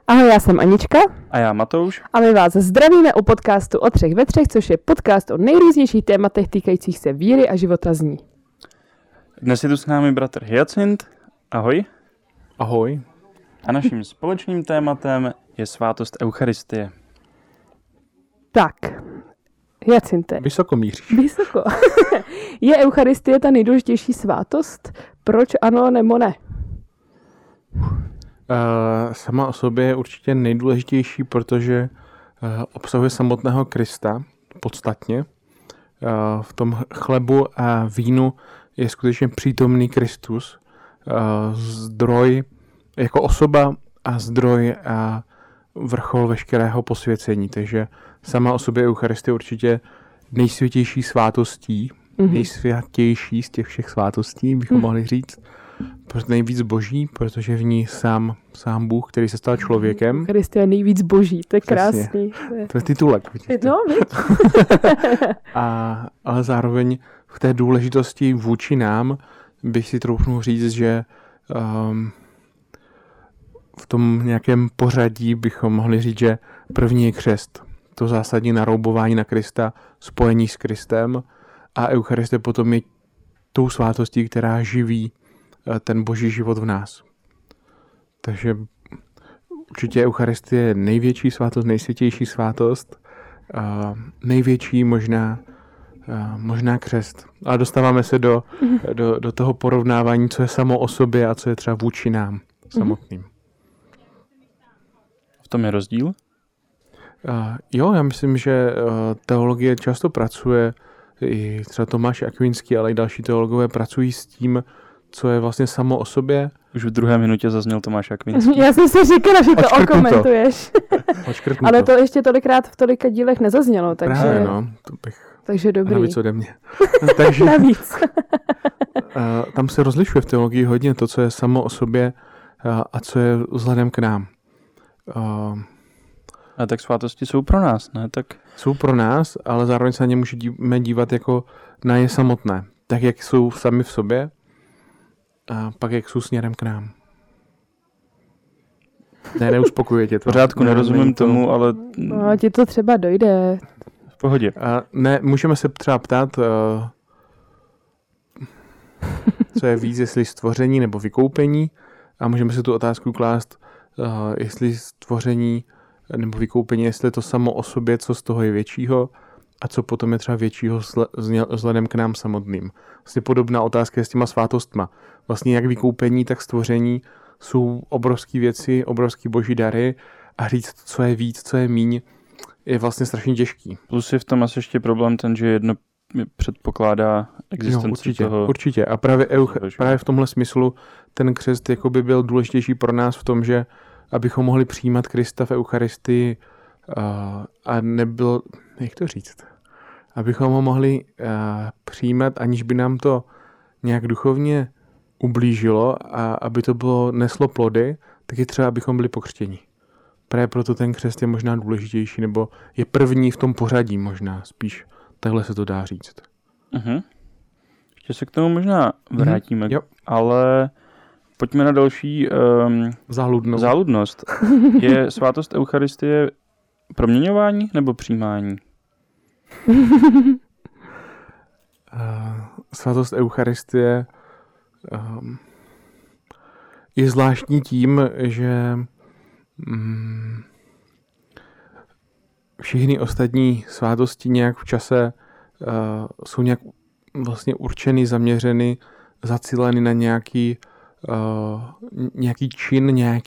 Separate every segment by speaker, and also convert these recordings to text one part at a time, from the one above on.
Speaker 1: Ahoj, já jsem Anička.
Speaker 2: A já Matouš.
Speaker 1: A my vás zdravíme u podcastu O třech ve třech, což je podcast o nejrůznějších tématech týkajících se víry a života z ní.
Speaker 2: Dnes je tu s námi bratr Hyacint. Ahoj.
Speaker 3: Ahoj.
Speaker 2: A naším společným tématem je svátost Eucharistie.
Speaker 1: Tak, Hyacinte.
Speaker 3: Vysoko míříš.
Speaker 1: Vysoko. Je Eucharistie ta nejdůležitější svátost? Proč ano nebo ne?
Speaker 3: Sama o sobě je určitě nejdůležitější, protože obsahuje samotného Krista podstatně. V tom chlebu a vínu je skutečně přítomný Kristus, zdroj jako osoba a zdroj a vrchol veškerého posvěcení. Takže sama o sobě Eucharistie je určitě nejsvětější svátostí, nejsvětější z těch všech svátostí, bychom mohli říct. Nejvíc boží, protože v ní sám Bůh, který se stal člověkem.
Speaker 1: Eucharistie je nejvíc boží, to je krásný.
Speaker 3: To je titulek.
Speaker 1: No,
Speaker 3: ale zároveň v té důležitosti vůči nám bych si troufnul říct, že v tom nějakém pořadí bychom mohli říct, že první je křest. To zásadní naroubování na Krista, spojení s Kristem, a Eucharistie potom je tou svátostí, která živí ten boží život v nás. Takže určitě Eucharistie je největší svátost, nejsvětější svátost, největší možná křest. Ale dostáváme se do toho porovnávání, co je samo o sobě a co je třeba vůči nám samotným.
Speaker 2: V tom je rozdíl?
Speaker 3: Jo, já myslím, že teologie často pracuje, i třeba Tomáš Akvinský, ale i další teologové pracují s tím, co je vlastně samo o sobě.
Speaker 2: Už v druhé minutě zazněl Tomáš Akvinský.
Speaker 1: Já jsem si říkala, že to okomentuješ. Ale to ještě tolikrát v tolika dílech nezaznělo, takže...
Speaker 3: Právě, no,
Speaker 1: takže dobrý.
Speaker 3: Navíc ode mě. Takže,
Speaker 1: navíc.
Speaker 3: Tam se rozlišuje v teologii hodně to, co je samo o sobě a co je vzhledem k nám.
Speaker 2: A tak svátosti jsou pro nás, ne? Tak...
Speaker 3: Jsou pro nás, ale zároveň se na ně můžeme dívat jako na je samotné. Tak, jak jsou sami v sobě, a pak jak jsou směrem k nám. Neuspokojuje tě to.
Speaker 2: V pořádku, nerozumím tomu, ale...
Speaker 1: No, ti to třeba dojde.
Speaker 2: V pohodě.
Speaker 3: Ne, můžeme se třeba ptát, co je víc, jestli stvoření nebo vykoupení, a můžeme si tu otázku klást, jestli stvoření nebo vykoupení, jestli je to samo o sobě, co z toho je většího, a co potom je třeba většího vzhledem k nám samotným. Vlastně podobná otázka je s těma svátostma. Vlastně jak vykoupení, tak stvoření jsou obrovské věci, obrovský boží dary, a říct, co je víc, co je míň, je vlastně strašně těžký.
Speaker 2: Plus je v tom asi ještě problém ten, že jedno předpokládá existenci toho...
Speaker 3: Určitě. A právě v tomhle smyslu ten křest jakoby byl důležitější pro nás v tom, že abychom mohli přijímat Krista v Eucharistii a nebyl, jak to říct, abychom ho mohli přijímat, aniž by nám to nějak duchovně ublížilo a aby to bylo neslo plody, tak je třeba, abychom byli pokřtěni. Právě proto ten křest je možná důležitější, nebo je první v tom pořadí možná, spíš takhle se to dá říct.
Speaker 2: Ještě se k tomu možná vrátíme, ale pojďme na další záludnost. Je svátost Eucharistie proměňování nebo přijímání?
Speaker 3: Svátost Eucharistie je zvláštní tím, že všechny ostatní svátosti nějak v čase jsou nějak vlastně určeny, zaměřeny, zacíleny na nějaký čin,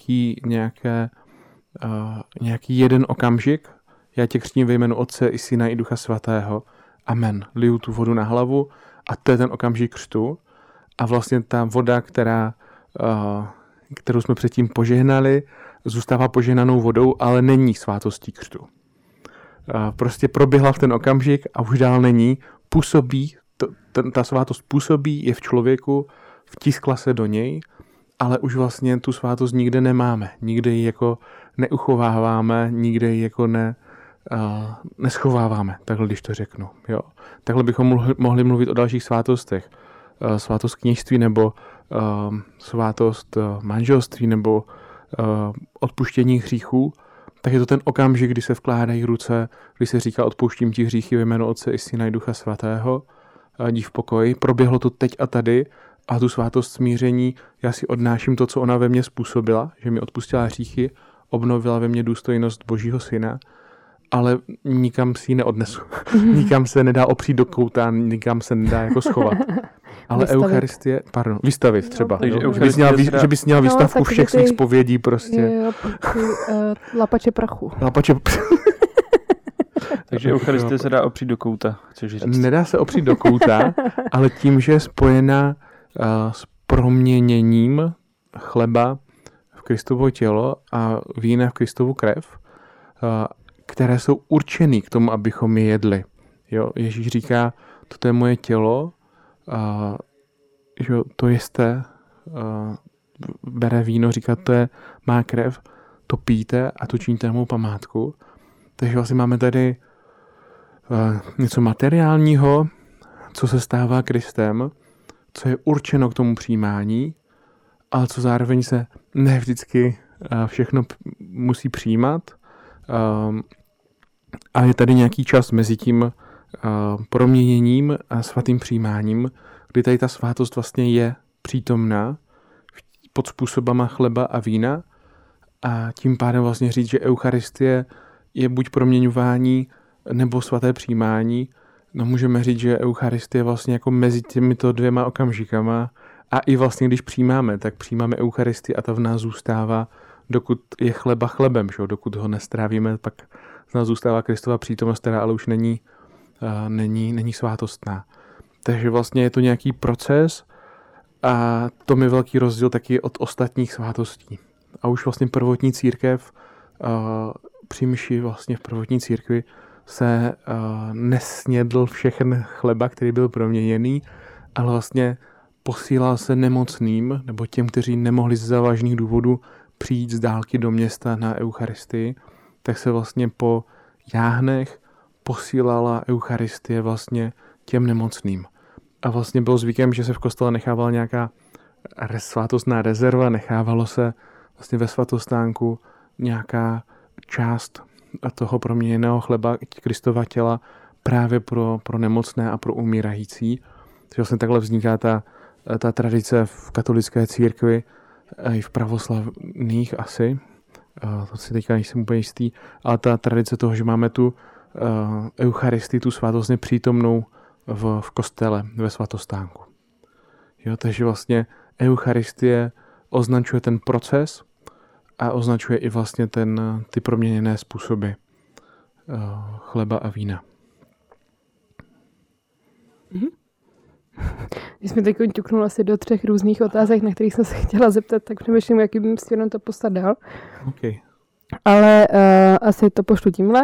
Speaker 3: nějaký jeden okamžik. Já tě křtím ve jménu Otce i Syna i Ducha Svatého. Amen. Liju tu vodu na hlavu a to je ten okamžik křtu. A vlastně ta voda, kterou jsme předtím požehnali, zůstává požehnanou vodou, ale není svátostí křtu. Prostě proběhla v ten okamžik a už dál není. Působí, ta svátost působí, je v člověku, vtiskla se do něj, ale už vlastně tu svátost nikde nemáme. Nikde ji jako neuchováváme, nikde ji jako neschováváme, takhle když to řeknu. Jo. Takhle bychom mohli mluvit o dalších svátostech. Svátost kněžství nebo svátost manželství nebo odpuštění hříchů, tak je to ten okamžik, kdy se vkládají ruce, kdy se říká odpouštím ti hříchy ve jménu Otce i Syna i Ducha Svatého, jdi v pokoji. Proběhlo to teď a tady a tu svátost smíření, já si odnáším to, co ona ve mně způsobila, že mi odpustila hříchy, obnovila ve mně důstojnost Božího Syna, ale nikam si ji neodnesu. Nikam se nedá opřít do kouta, nikam se nedá jako schovat. Ale Eucharistie, vystavit třeba.
Speaker 2: Takže
Speaker 3: že bys měla výstavku všech svých zpovědí prostě.
Speaker 1: Jo, lapače prachu.
Speaker 2: Takže Eucharistie se dá opřít do kouta, chceš říct?
Speaker 3: Nedá se opřít do kouta, ale tím, že je spojena s proměněním chleba v Kristovo tělo a vína v Kristovu krev, které jsou určený k tomu, abychom je jedli. Jo? Ježíš říká, toto je moje tělo, že to jeste, bere víno, říká, to je má krev, to pijte a to činíte mou památku. Takže vlastně máme tady něco materiálního, co se stává Kristem, co je určeno k tomu přijímání, ale co zároveň se ne vždycky všechno musí přijímat. A je tady nějaký čas mezi tím proměněním a svatým přijímáním, kdy tady ta svátost vlastně je přítomná pod způsobama chleba a vína a tím pádem vlastně říct, že Eucharistie je buď proměňování nebo svaté přijímání. No můžeme říct, že Eucharistie je vlastně jako mezi těmito dvěma okamžikama a i vlastně když přijímáme, tak přijímáme Eucharistii a ta v nás zůstává, dokud je chleba chlebem, že? Dokud ho nestrávíme, pak z nás zůstává Kristova přítomnost, která ale už není svátostná. Takže vlastně je to nějaký proces a to je velký rozdíl taky od ostatních svátostí. A už vlastně prvotní církev při mši vlastně v prvotní církvi se nesnědl všechen chleba, který byl proměněný, ale vlastně posílal se nemocným nebo těm, kteří nemohli z závažných důvodů přijít z dálky do města na Eucharistii, tak se vlastně po jáhnech posílala Eucharistie vlastně těm nemocným. A vlastně bylo zvykem, že se v kostele nechávala nějaká svátostná rezerva, nechávalo se vlastně ve svatostánku nějaká část toho proměněného chleba Kristova těla právě pro nemocné a pro umírající. Takže vlastně takhle vzniká ta tradice v katolické církvi i v pravoslavných asi. To si teďka nejsem úplně jistý, ale ta tradice toho, že máme tu Eucharistii, tu svátostně přítomnou v kostele, ve svatostánku. Jo, takže vlastně Eucharistie označuje ten proces a označuje i vlastně ty proměněné způsoby chleba a vína.
Speaker 1: Když jsme teď ťuknul asi do 3 různých otázek, na kterých jsem se chtěla zeptat, tak přemýšlím, jakým směrem to poslat dál.
Speaker 3: Okay.
Speaker 1: Ale asi to pošlu tímhle.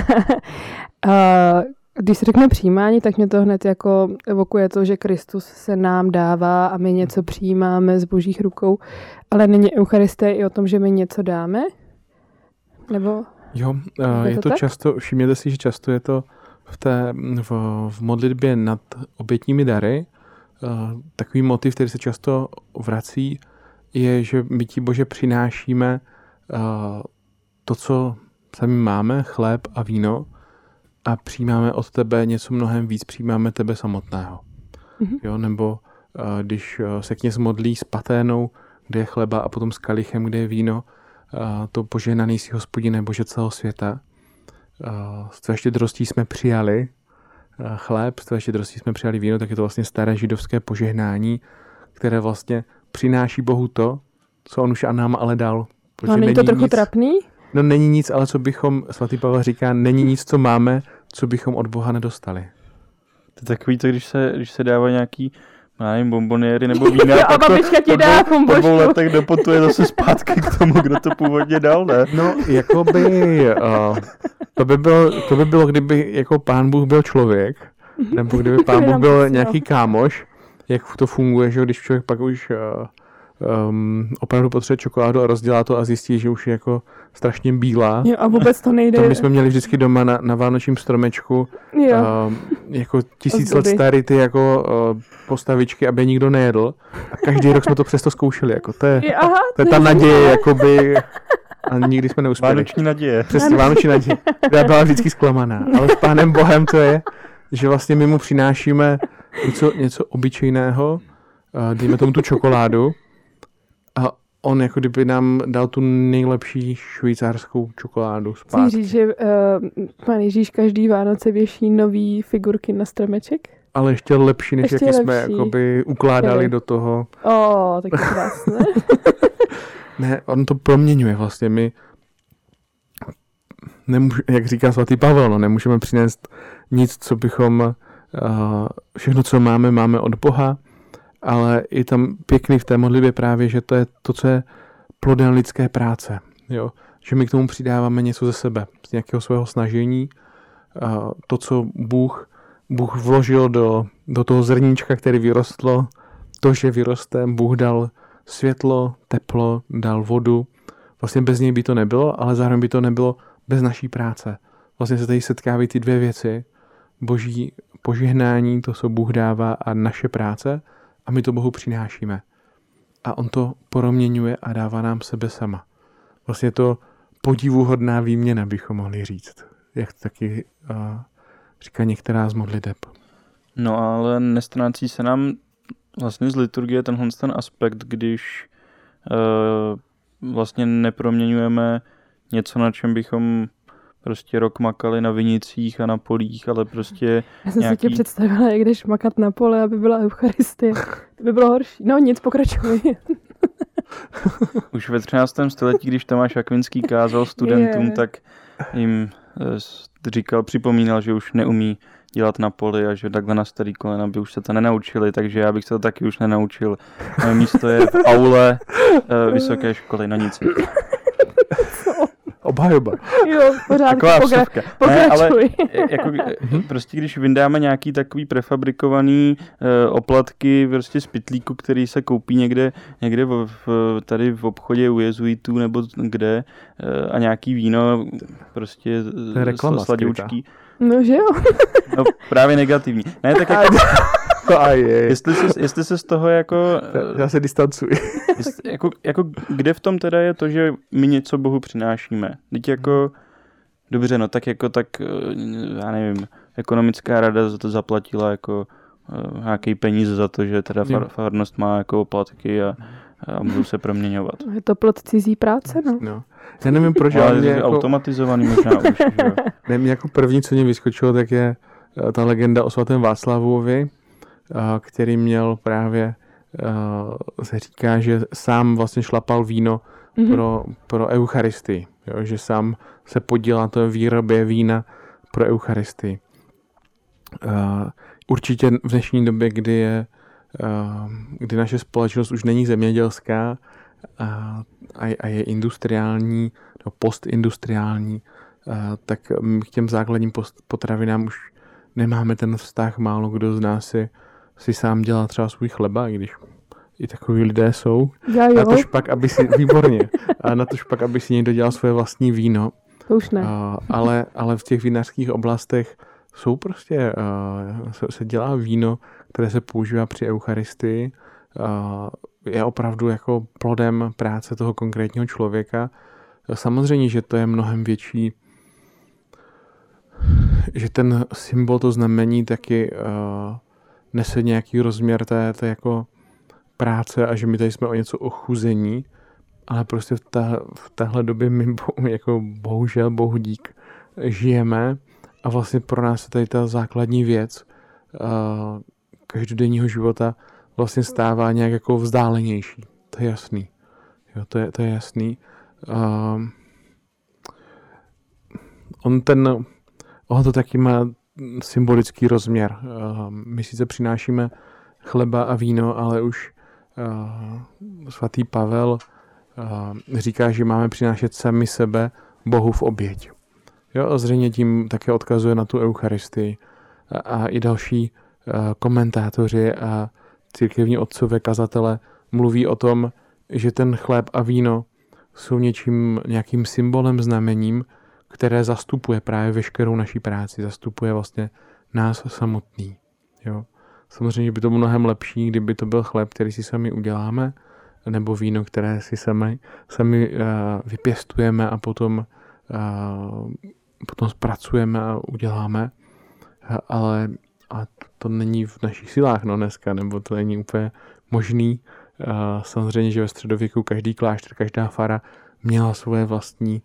Speaker 1: Když se řekne přijímání, tak mě to hned jako evokuje to, že Kristus se nám dává a my něco přijímáme z božích rukou, ale není Eucharistie i o tom, že my něco dáme? Nebo?
Speaker 3: Jo, je to často, všimněte si, že často je to v modlitbě nad obětními dary. Takový motiv, který se často vrací, je, že my ti Bože přinášíme to, co sami máme, chléb a víno, a přijímáme od tebe něco mnohem víc, přijímáme tebe samotného. Mm-hmm. Jo, nebo když se kněz modlí s paténou, kde je chleba, a potom s kalichem, kde je víno, to požehnaný jsi Hospodine Bože celého světa. Z tvé štědrostí jsme přijali chléb, z tvé štědrostí jsme přijali víno, tak je to vlastně staré židovské požehnání, které vlastně přináší Bohu to, co on už a nám ale dal.
Speaker 1: No, není to trochu trapný?
Speaker 3: No není nic, ale co bychom, svatý Pavel říká, není nic, co máme, co bychom od Boha nedostali.
Speaker 2: To je takový to, když se dává nějaký, nevím, bomboniéry nebo vína,
Speaker 1: a babička ti dá bombošku.
Speaker 2: Po 2 letech doputuje zase zpátky k tomu, kdo to původně dal, ne?
Speaker 3: No, jakoby, to by bylo, kdyby jako Pán Bůh byl člověk, nebo kdyby Pán Bůh byl nějaký kámoš, jak to funguje, že když člověk pak už opravdu potřebuje čokoládu a rozdělá to a zjistí, že už je jako strašně bílá.
Speaker 1: Jo, a vůbec to nejde.
Speaker 3: To my jsme měli vždycky doma na vánočním stromečku jako 1000 let starý ty jako postavičky, aby je nikdo nejedl. A každý rok jsme to přesto zkoušeli. Jako to je ta naděje, jakoby... A nikdy jsme neuspěli.
Speaker 2: Vánoční naděje.
Speaker 3: Přesně, vánoční naděje. Já byla vždycky zklamaná. Ale s Pánem Bohem to je, že vlastně my mu přinášíme něco obyčejného, dejme tomu tu čokoládu, a on jako kdyby nám dal tu nejlepší švýcarskou čokoládu zpátky.
Speaker 1: Chci říct, že Pán Ježíš každý Vánoce věší nový figurky na stromeček?
Speaker 3: Ale ještě lepší, než jaký jsme jakoby ukládali do toho.
Speaker 1: Tak je krásné.
Speaker 3: Ne, on to proměňuje vlastně. My jak říká svatý Pavel, nemůžeme přinést nic, co bychom všechno, co máme od Boha, ale je tam pěkný v té modlitbě právě, že to je to, co je plodem lidské práce. Jo? Že my k tomu přidáváme něco ze sebe, z nějakého svého snažení. To, co Bůh vložil do toho zrníčka, který vyrostlo, to, že vyroste, Bůh dal světlo, teplo, dal vodu. Vlastně bez něj by to nebylo, ale zároveň by to nebylo bez naší práce. Vlastně se tady setkávají ty dvě věci. Boží požehnání, to, co Bůh dává, a naše práce, a my to Bohu přinášíme. A on to proměňuje a dává nám sebe sama. Vlastně to podivuhodná výměna, bychom mohli říct. Jak taky říká některá z modliteb.
Speaker 2: No ale nestrácí se nám vlastně z liturgie ten aspekt, když vlastně neproměňujeme něco, na čem bychom prostě rok makali na vinicích a na polích, ale prostě
Speaker 1: já jsem si tě představila, jak jdeš makat na pole, aby byla Eucharistie. To by bylo horší. No nic, pokračuj.
Speaker 2: Už ve 13. století, když Tomáš Akvinský kázal studentům, tak jim připomínal, že už neumí dělat na poli a že takhle na starý kolena by už se to nenaučili, takže já bych se to taky už nenaučil. Moje místo je v aule vysoké školy, no nic.
Speaker 3: Obhajoba.
Speaker 1: Jo, pořád pokračuj.
Speaker 2: Ne, ale jako, prostě když vyndáme nějaký takový prefabrikovaný oplatky prostě z pytlíku, který se koupí někde tady v obchodě u jezuitů nebo kde a nějaký víno prostě sladoučký.
Speaker 1: No, že jo.
Speaker 2: No, právě negativní. Ne, tak jako... jestli se z toho jako...
Speaker 3: Já se distancuji.
Speaker 2: Jako kde v tom teda je to, že my něco Bohu přinášíme? Teď jako... Dobře, no tak já nevím, ekonomická rada za to zaplatila jako nějaký peníze za to, že teda farnost má jako oplatky a můžou se proměňovat.
Speaker 1: Je to plod cizí práce, no.
Speaker 3: Já nevím, proč...
Speaker 2: Ale je automatizovaný možná už, že jo.
Speaker 3: Nevím, jako první, co mě vyskočilo, tak je ta legenda o svatém Václavovi, který měl právě, se říká, že sám vlastně šlapal víno pro Eucharistii. Jo, že sám se podílel na té výrobě vína pro Eucharistii. Určitě v dnešní době, kdy naše společnost už není zemědělská a je industriální, nebo postindustriální, tak k těm základním potravinám už nemáme ten vztah. Málo kdo z nás si sám dělá třeba svůj chleba, i když i takový lidé jsou. Na tož pak, aby si, výborně, a na tož pak, aby si někdo dělal svoje vlastní víno.
Speaker 1: To už ne.
Speaker 3: Ale v těch vinařských oblastech jsou prostě, se dělá víno, které se používá při Eucharistii. Je opravdu jako plodem práce toho konkrétního člověka. Samozřejmě, že to je mnohem větší, že ten symbol, to znamení taky nese nějaký rozměr té jako práce a že my tady jsme o něco ochuzení, ale prostě v téhle době my jako bohužel, bohu dík, žijeme a vlastně pro nás je tady ta základní věc každodenního života vlastně stává nějak jako vzdálenější. To je jasný. Jo, to je jasný. On to taky má symbolický rozměr. My sice přinášíme chleba a víno, ale už svatý Pavel říká, že máme přinášet sami sebe Bohu v oběť. Jo, a zřejmě tím také odkazuje na tu Eucharistii. A i další komentátoři a církevní otcové kazatele mluví o tom, že ten chléb a víno jsou nějakým symbolem, znamením, které zastupuje právě veškerou naší práci, zastupuje vlastně nás samotný. Jo. Samozřejmě by to bylo mnohem lepší, kdyby to byl chléb, který si sami uděláme, nebo víno, které si sami vypěstujeme a potom zpracujeme a uděláme. Ale to není v našich silách dneska, nebo to není úplně možný. Samozřejmě, že ve středověku každý klášter, každá fara měla svoje vlastní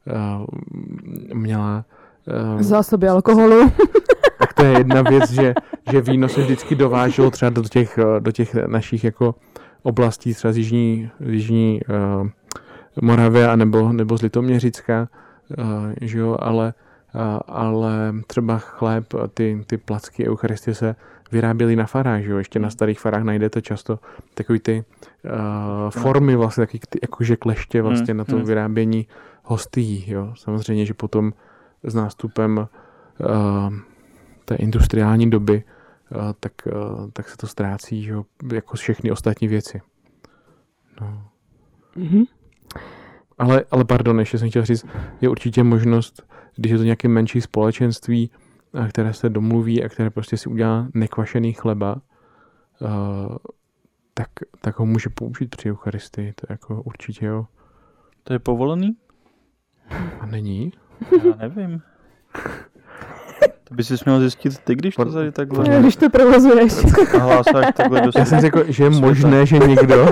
Speaker 1: zásoby alkoholu.
Speaker 3: Tak to je jedna věc, že víno se vždycky dováželo třeba do těch našich jako oblastí, třeba z jižní Moravy nebo z Litoměřicka, že jo, ale třeba chléb, ty placky eucharistie se vyráběly na farách, že jo, ještě na starých farách najdete často takový ty formy vlastně, taky jakože kleště vlastně na to vyrábění hostií, jo. Samozřejmě, že potom s nástupem té industriální doby tak se to ztrácí, že jo, jako všechny ostatní věci. No.
Speaker 1: Mm-hmm.
Speaker 3: Ale pardon, ještě jsem chtěl říct, je určitě možnost, když je to nějaké menší společenství, které se domluví a které prostě si udělá nekvašený chleba, tak ho může použít při eucharistii, to jako určitě jo.
Speaker 2: To je povolený?
Speaker 3: A není?
Speaker 2: Já nevím. To by si měl zjistit ty, když to tady takhle...
Speaker 1: Když to provozuješ.
Speaker 2: A hlásáš takhle do
Speaker 3: Já jsem řekl, že je možné, že někdo...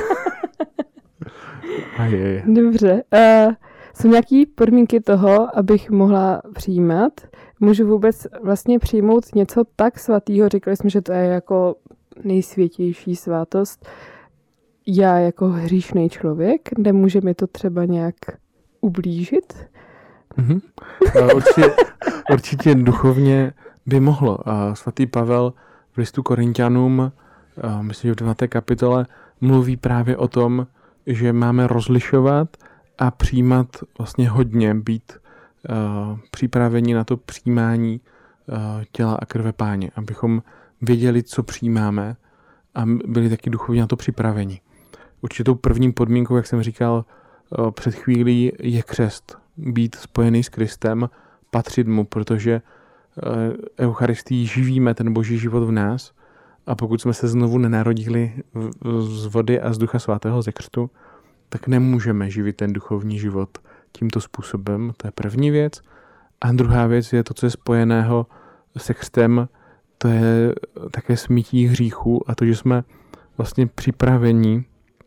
Speaker 1: Dobře. Jsou nějaké podmínky toho, abych mohla přijímat? Můžu vůbec vlastně přijmout něco tak svatého? Řekli jsme, že to je jako nejsvětější svátost. Já jako hříšný člověk, nemůže mi to třeba nějak ublížit?
Speaker 3: Mm-hmm. Určitě duchovně by mohlo. A svatý Pavel v listu Korinťanům, myslím, že v 9. kapitole, mluví právě o tom, že máme rozlišovat a přijímat vlastně hodně, být připraveni na to přijímání těla a krve Páně, abychom věděli, co přijímáme a byli taky duchovně na to připraveni. Určitou prvním podmínkou, jak jsem říkal před chvílí, je křest. Být spojený s Kristem, patřit mu, protože Eucharistii živíme ten boží život v nás a pokud jsme se znovu nenarodili z vody a z Ducha Svatého ze křtu, tak nemůžeme živit ten duchovní život tímto způsobem. To je první věc. A druhá věc je to, co je spojeného se křtem, to je také smítí hříchů a to, že jsme vlastně připraveni,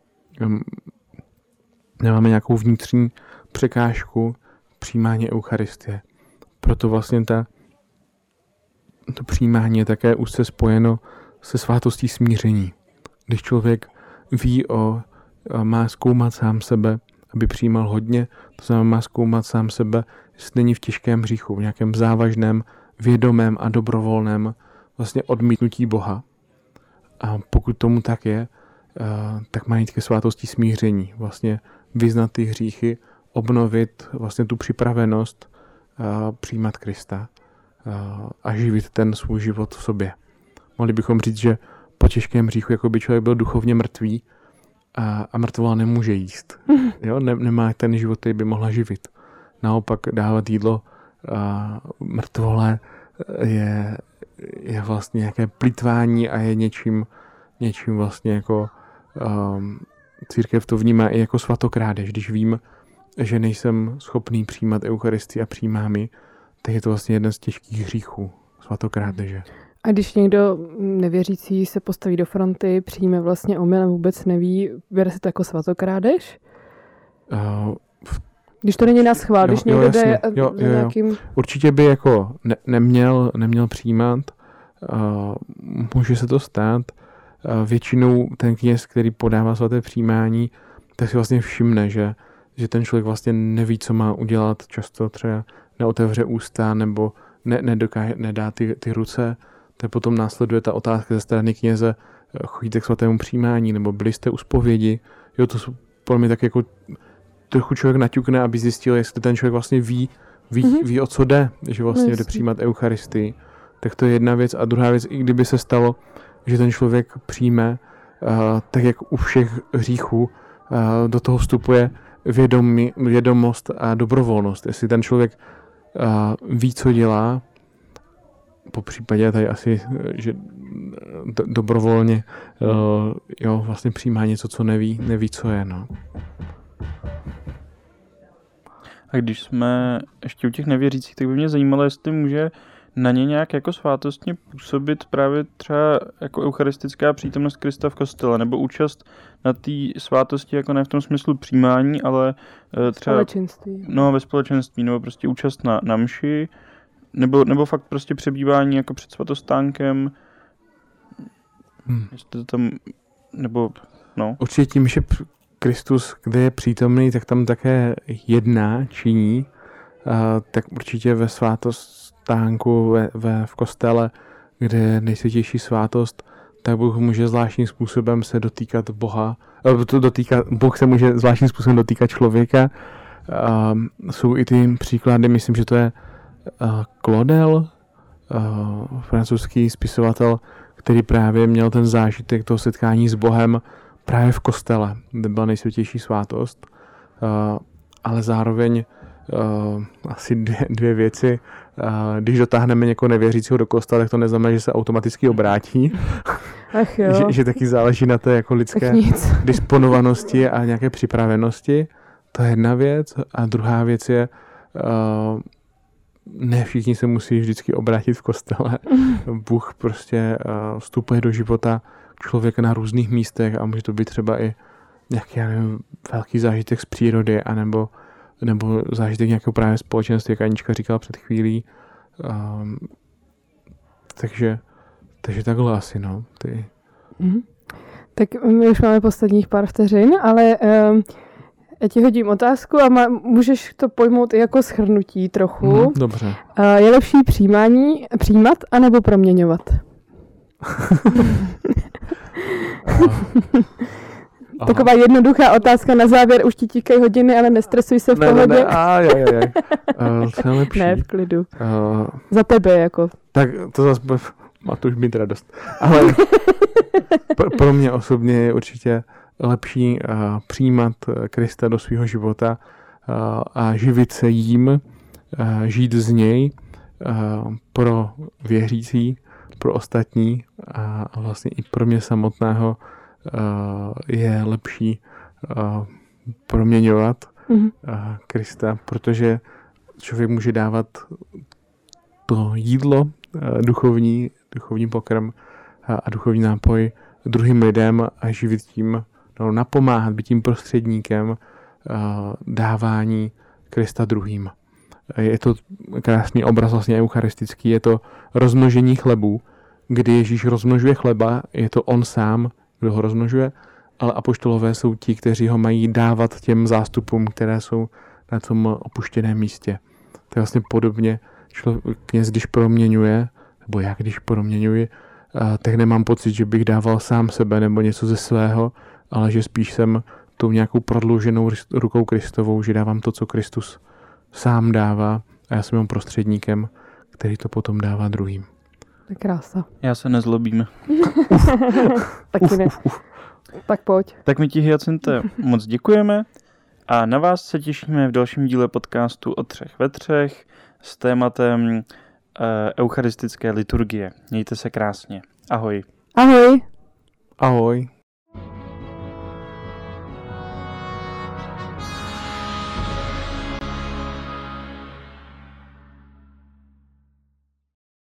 Speaker 3: nemáme nějakou vnitřní překážku přijímání Eucharistie. Proto vlastně to přijímání je také úzce spojeno se svátostí smíření. Když člověk ví má zkoumat sám sebe, aby přijímal hodně, to znamená má zkoumat sám sebe, jestli není v těžkém hříchu, v nějakém závažném, vědomém a dobrovolném vlastně odmítnutí Boha. A pokud tomu tak je, tak má jít ke svátosti smíření. Vlastně vyznat ty hříchy, obnovit vlastně tu připravenost přijímat Krista a živit ten svůj život v sobě. Mohli bychom říct, že po těžkém hříchu jako by člověk byl duchovně mrtvý a mrtvola nemůže jíst. Jo? Nemá ten život, který by mohla živit. Naopak dávat jídlo mrtvole je vlastně nějaké plýtvání a je něčím vlastně jako církev to vnímá i jako svatokrádež. Když vím, že nejsem schopný přijímat Eucharistii a přijímám ji, tak je to vlastně jeden z těžkých hříchů svatokrádeže.
Speaker 1: A když někdo nevěřící se postaví do fronty, přijme vlastně omyl a vůbec neví, bere se to jako svatokrádež? Když to není na schvál, když někdo jde za nějakým...
Speaker 3: Určitě by jako neměl přijímat, může se to stát. Většinou ten kněz, který podává svaté přijímání, tak si vlastně všimne, že ten člověk vlastně neví, co má udělat, často třeba neotevře ústa nebo nedá ty ruce, tak potom následuje ta otázka ze strany kněze, chodíte k svatému přijímání, nebo byli jste u zpovědi. Jo, to jsou podle mě tak jako trochu člověk naťukne, aby zjistil, jestli ten člověk vlastně ví o co jde, že vlastně jde přijímat Eucharistii. Tak to je jedna věc. A druhá věc, i kdyby se stalo, že ten člověk přijme, tak jak u všech hříchů, do toho vstupuje vědomost a dobrovolnost. Jestli ten člověk ví, co dělá, po případě tady asi, že dobrovolně vlastně přijímá něco, co neví, co je. No.
Speaker 2: A když jsme ještě u těch nevěřících, tak by mě zajímalo, jestli může na ně nějak jako svátostně působit právě třeba jako eucharistická přítomnost Krista v kostele, nebo účast na té svátosti, jako ne v tom smyslu přijímání, ale třeba
Speaker 1: společenství.
Speaker 2: No, ve společenství, nebo prostě účast na mši, nebo fakt prostě přebývání jako před svatostánkem. Jestli to tam, nebo no.
Speaker 3: Určitě tím, že Kristus, kde je přítomný, tak tam také jedná, činí, tak určitě ve svátostánku, v kostele, kde je nejsvětější svátost, tak Bůh může zvláštním způsobem se dotýkat Boha. Bůh se může zvláštním způsobem dotýkat člověka. Jsou i ty příklady, myslím, že to je Claudel, francouzský spisovatel, který právě měl ten zážitek toho setkání s Bohem právě v kostele, kde byla nejsvětější svátost. Ale zároveň asi dvě věci. Když dotáhneme někoho nevěřícího do kostela, tak to neznamená, že se automaticky obrátí.
Speaker 1: Ach jo.
Speaker 3: že taky záleží na té jako lidské disponovanosti a nějaké připravenosti. To je jedna věc. A druhá věc je, ne všichni se musí vždycky obrátit v kostele. Bůh prostě vstupuje do života člověka na různých místech a může to být třeba i nějaký, já nevím, velký zážitek z přírody, anebo zážitek nějakého právě společenství, jak Anička říkala před chvílí. Takže takhle asi, no.
Speaker 1: Tak my už máme posledních pár vteřin, ale já ti hodím otázku a můžeš to pojmout i jako shrnutí trochu.
Speaker 3: Dobře.
Speaker 1: Je lepší přijímat anebo proměňovat? Taková jednoduchá otázka na závěr, už ti tíkají hodiny, ale nestresuj se v pohodě.
Speaker 3: Ne. Co je lepší?
Speaker 1: Ne, v klidu. Za tebe jako.
Speaker 3: Tak to zase má to už mít radost. Ale pro mě osobně je určitě lepší přijímat Krista do svého života a živit se jím, žít z něj pro věřící, pro ostatní a vlastně i pro mě samotného je lepší proměňovat Krista, protože člověk může dávat to jídlo, duchovní pokrm a duchovní nápoj druhým lidem a živit tím, napomáhat, být tím prostředníkem dávání Krista druhým. Je to krásný obraz vlastně eucharistický, je to rozmnožení chlebů, kdy Ježíš rozmnožuje chleba, je to on sám, kdo ho rozmnožuje, ale apoštolové jsou ti, kteří ho mají dávat těm zástupům, které jsou na tom opuštěném místě. To je vlastně podobně kněz, když proměňuje, nebo já když proměňuji, tak nemám pocit, že bych dával sám sebe nebo něco ze svého, ale že spíš jsem tou nějakou prodlouženou rukou Kristovou, že dávám to, co Kristus sám dává a já jsem jenom prostředníkem, který to potom dává druhým.
Speaker 1: To je krása.
Speaker 2: Já se nezlobím.
Speaker 1: Taky ne. Tak pojď.
Speaker 2: Tak my ti, Hyacinte, moc děkujeme a na vás se těšíme v dalším díle podcastu o 3 ve 3 s tématem eucharistické liturgie. Mějte se krásně. Ahoj.
Speaker 1: Ahoj.
Speaker 3: Ahoj.